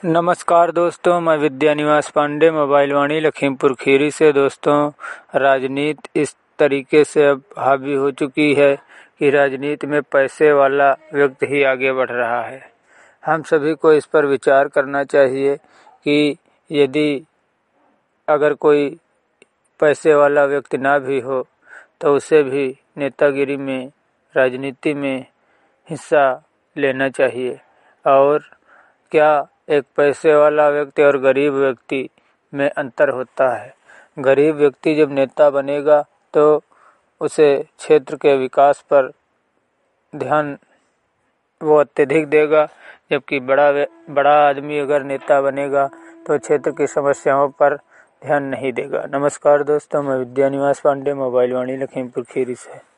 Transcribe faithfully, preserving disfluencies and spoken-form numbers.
नमस्कार दोस्तों, मैं विद्या निवास पांडे मोबाइल वाणी लखीमपुर खीरी से। दोस्तों, राजनीति इस तरीके से अब हावी हो चुकी है कि राजनीति में पैसे वाला व्यक्ति ही आगे बढ़ रहा है। हम सभी को इस पर विचार करना चाहिए कि यदि अगर कोई पैसे वाला व्यक्ति ना भी हो तो उसे भी नेतागिरी में, राजनीति में हिस्सा लेना चाहिए। और क्या एक पैसे वाला व्यक्ति और गरीब व्यक्ति में अंतर होता है। गरीब व्यक्ति जब नेता बनेगा तो उसे क्षेत्र के विकास पर ध्यान वो अत्यधिक देगा, जबकि बड़ा बड़ा आदमी अगर नेता बनेगा तो क्षेत्र की समस्याओं पर ध्यान नहीं देगा। नमस्कार दोस्तों, मैं विद्या निवास पांडे मोबाइल वाणी लखीमपुर खीरी से।